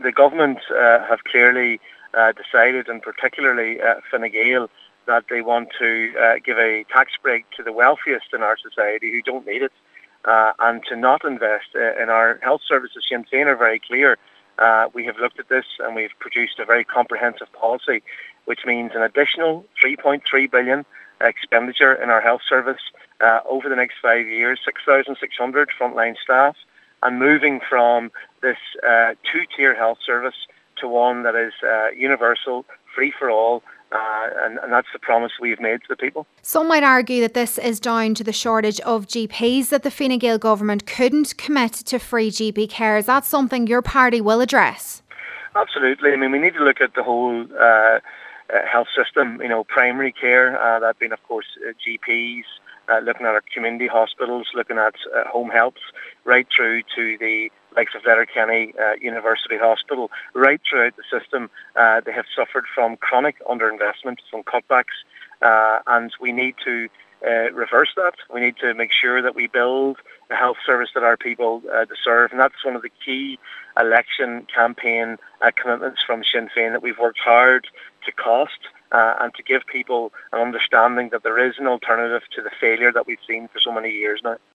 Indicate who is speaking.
Speaker 1: the government have clearly decided, and particularly Fine Gael, that they want to give a tax break to the wealthiest in our society who don't need it, and to not invest in our health services. Sinn Féin are very clear. We have looked at this and we've produced a very comprehensive policy, which means an additional 3.3 billion expenditure in our health service over the next 5 years, 6,600 frontline staff, and moving from this two-tier health service to one that is universal, free for all, and that's the promise we've made to the people.
Speaker 2: Some might argue that this is down to the shortage of GPs, that the Fine Gael government couldn't commit to free GP care. Is that something your party will address?
Speaker 1: Absolutely. I mean, we need to look at the whole health system, primary care, that being, of course, GPs, looking at our community hospitals, looking at home health, right through to the likes of Letterkenny University Hospital, right throughout the system. They have suffered from chronic underinvestment, from cutbacks, and we need to reverse that. We need to make sure that we build the health service that our people deserve, and that's one of the key election campaign commitments from Sinn Féin that we've worked hard to cost and to give people an understanding that there is an alternative to the failure that we've seen for so many years now.